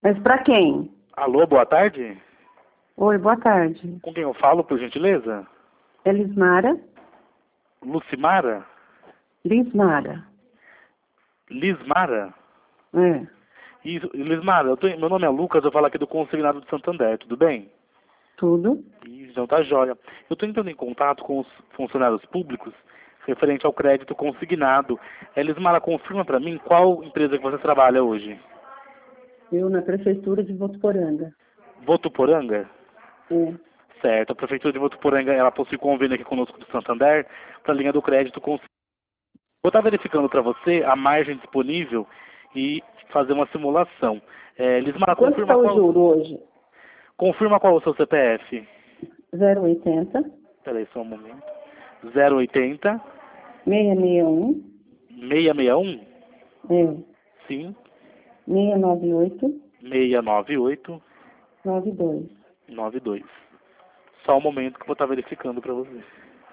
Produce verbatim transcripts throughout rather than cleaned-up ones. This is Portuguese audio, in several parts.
Mas para quem? Alô, boa tarde? Oi, boa tarde. Com quem eu falo, por gentileza? Elismara? Lucimara? Lismara. Lismara? É. Isso, Lismara, eu tô, meu nome é Lucas, eu falo aqui do Consignado de Santander, tudo bem? Tudo? Isso, então tá jóia. Eu estou entrando em contato com os funcionários públicos referente ao crédito consignado. Elismara, confirma para mim qual empresa que você trabalha hoje? Eu na prefeitura de Votuporanga. Votuporanga? É. Certo, a Prefeitura de Votuporanga, ela possui convênio aqui conosco do Santander para a linha do crédito consignado. Vou estar verificando para você a margem disponível e fazer uma simulação. É, Lismara, Quanto está confirma o qual, juro hoje? confirma qual é o seu C P F. zero oitenta, Espera aí só um momento. zero oitenta, seiscentos e sessenta e um, seiscentos e sessenta e um? é, Sim. seiscentos e noventa e oito, seiscentos e noventa e oito, noventa e dois. noventa e dois. Só um momento que eu vou estar verificando para você.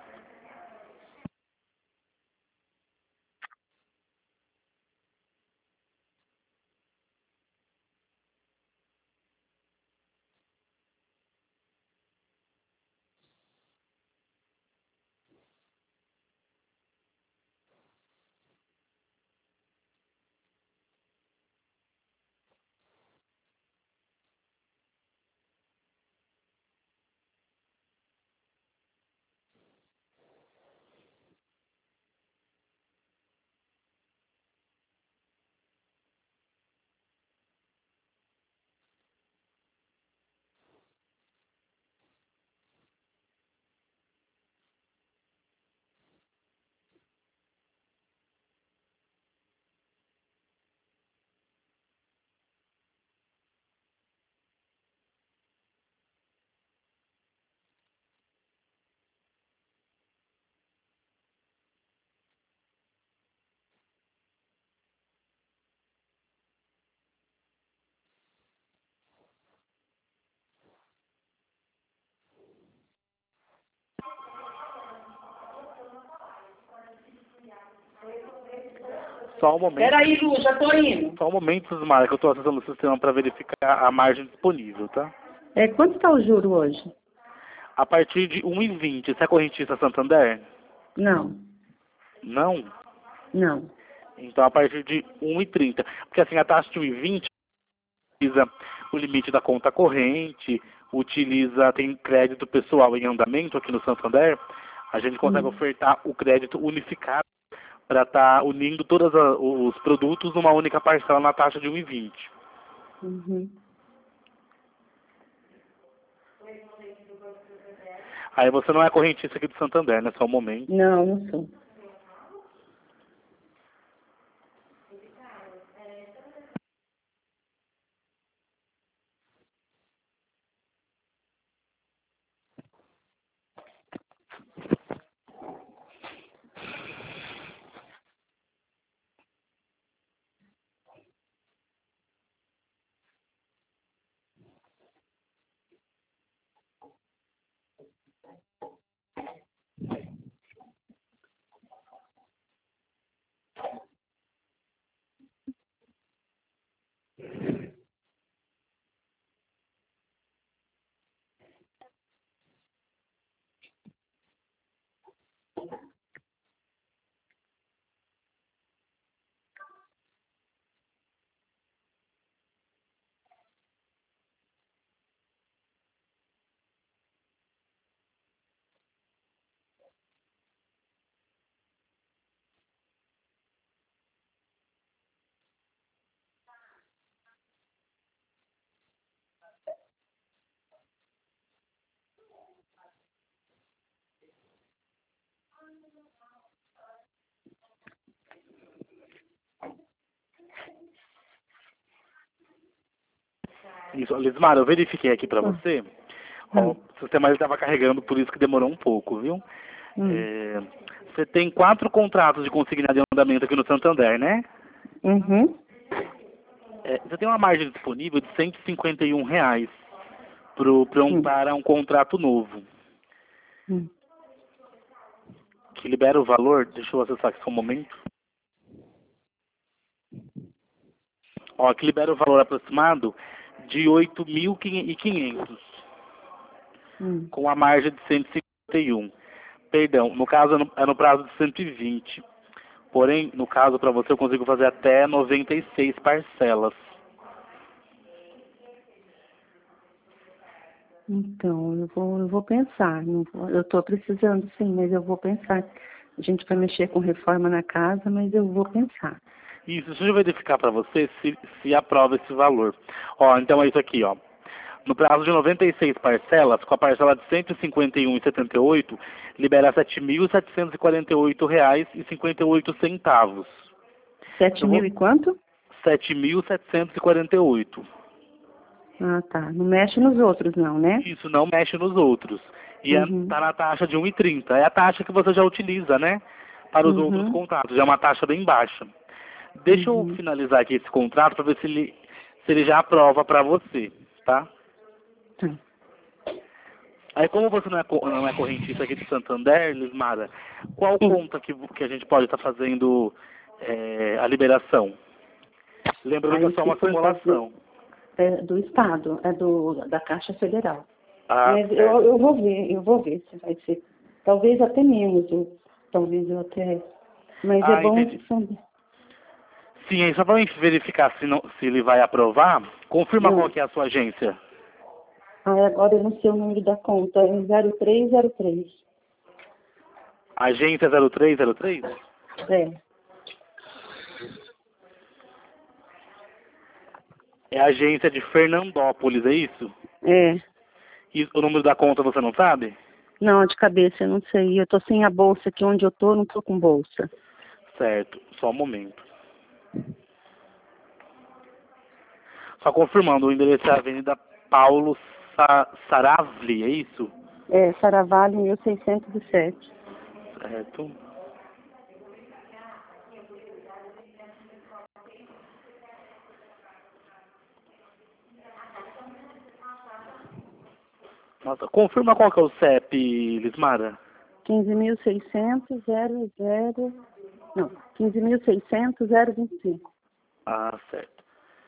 Só um momento. Peraí, Lu, já tô indo. Só um momento, Lismara, que eu estou acessando o sistema para verificar a margem disponível, tá? É, quanto está o juro hoje? A partir de um e vinte, você é correntista Santander? Não, Não? não. Então a partir de um e trinta. Porque assim, a taxa de um e vinte utiliza o limite da conta corrente, utiliza, tem crédito pessoal em andamento aqui no Santander, a gente consegue Hum. ofertar o crédito unificado para estar unindo todos os produtos numa única parcela na taxa de um e vinte. Uhum. Aí você não é correntista aqui do Santander, né? Só um momento. Não, não sou. Isso, Lismar, eu verifiquei aqui para Ah, você. Ó, ah, o sistema estava carregando, por isso que demorou um pouco, viu? hum. É, você tem quatro contratos de consignado de andamento aqui no Santander, né? Uhum. É, você tem uma margem disponível de cento e cinquenta e um reais pro, pra um, Hum. para um contrato novo, Hum. que libera o valor, deixa eu acessar aqui só um momento. Ó, que libera o valor aproximado de oito mil e quinhentos, Hum. com a margem de cento e cinquenta e um. Perdão, no caso é no, é no prazo de cento e vinte. Porém, no caso para você eu consigo fazer até noventa e seis parcelas. Então, eu vou, eu vou pensar. Não vou- eu estou precisando sim, mas eu vou pensar. A gente vai mexer com reforma na casa, mas eu vou pensar. Isso, deixa eu verificar para você se, se aprova esse valor. Ó, então é isso aqui, ó. No prazo de noventa e seis parcelas, com a parcela de cento e cinquenta e um reais e setenta e oito centavos, libera sete mil setecentos e quarenta e oito reais e cinquenta e oito centavos. Sete Eu mil vou e quanto? sete mil setecentos e quarenta e oito. Ah, tá. Não mexe nos outros, não, né? Isso não mexe nos outros. E Uhum. está na taxa de um e trinta. É a taxa que você já utiliza, né? Para os outros Uhum. contratos. Já é uma taxa bem baixa. Deixa eu Uhum. finalizar aqui esse contrato para ver se ele, se ele já aprova para você, tá? Tá. Aí como você não é, co- não é correntista aqui de Santander, Lismara, qual Sim. conta que, que a gente pode estar fazendo é, a liberação? Lembrando que é Aí só se uma for fazer simulação. é do Estado, é do, da Caixa Federal. Ah, Mas eu, certo. eu vou ver, eu vou ver se vai ser. Talvez até menos, eu, talvez eu até. Mas é Ah, bom entendi. saber. Sim, aí só para a gente verificar se, não, se ele vai aprovar, confirma qual Não. que é a sua agência. Ah, agora eu não sei o número da conta, é zero três zero três. Agência zero três zero três? É, É a agência de Fernandópolis, é isso? é. E o número da conta você não sabe? Não, de cabeça eu não sei. Eu tô sem a bolsa aqui onde eu tô, não tô com bolsa. Certo, só um momento. Só confirmando, o endereço é a Avenida Paulo Sa Saravli, é isso? É, Saravale mil seiscentos e sete. Certo. Nossa, confirma qual que é o C E P, Lismara? quinze mil e seiscentos zero zero. Não, quinze mil e seiscentos zero vinte e cinco. Ah, certo.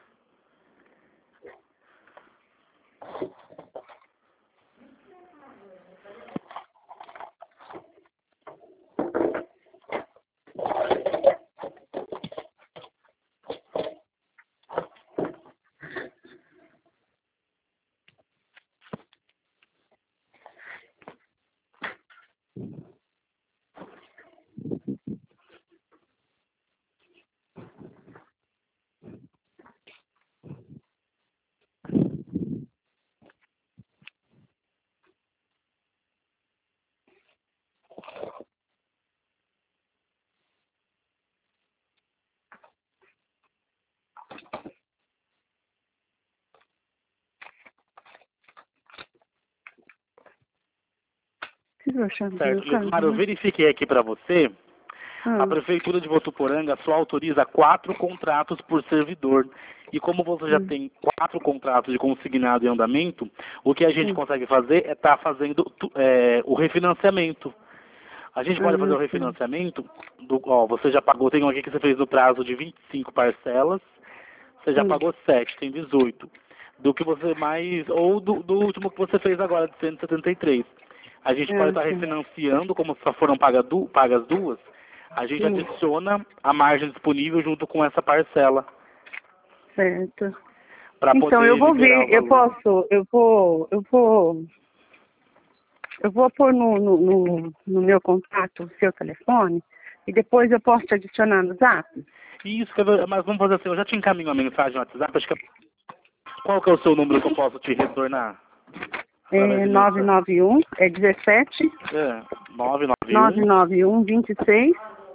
Que eu achando que Certo, meu Lismara, eu caminho. verifiquei aqui para você. A Ah, Prefeitura de Votuporanga só autoriza quatro contratos por servidor. E como você já hum, tem quatro contratos de consignado em andamento, o que a gente hum. consegue fazer é estar fazendo tu- é, o refinanciamento. A gente pode fazer o Ah, sim. refinanciamento, do, ó, você já pagou, tem um aqui que você fez no prazo de vinte e cinco parcelas, você já Hum. pagou sete, tem dezoito. Do que você mais, ou do, do último que você fez agora, de cento e setenta e três. A gente pode Ah, estar sim. refinanciando, como só foram pagas, du, pagas duas, a gente Hum, adiciona a margem disponível junto com essa parcela, certo. para Então eu poder vou liberar o ver, eu valor. posso, eu vou, eu vou, eu vou pôr no, no, no, no meu contato o seu telefone e depois eu posso te adicionar no zap? Isso, quer ver, mas vamos fazer assim, eu já te encaminho a mensagem no WhatsApp, acho que é- qual que é o seu número que eu posso te retornar através É de nove mensagem? nove um, é dezessete, É, nove nove nove um, nove um, vinte e seis,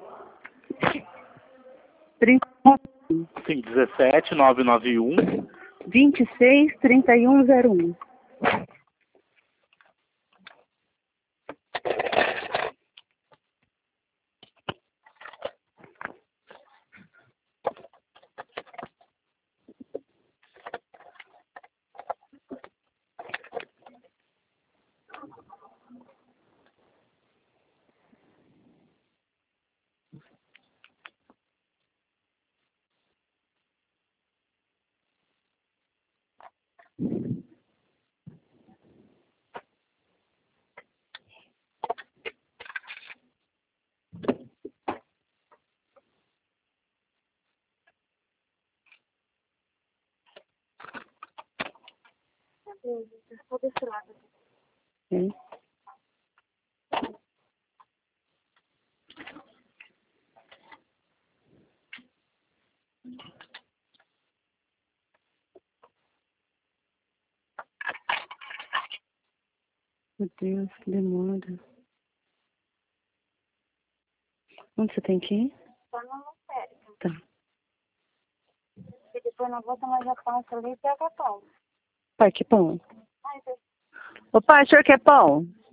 trinta, sim, dezessete nove nove um. vinte e seis, trinta e um zero um. Só desse lado. É. Meu Deus, que demora. Onde você tem que ir? Só não lotérica. Tá. E depois não volta mais a pança ali e pega pão. Pai, que pão? Ai, Deus. Ô pai, o senhor quer pão?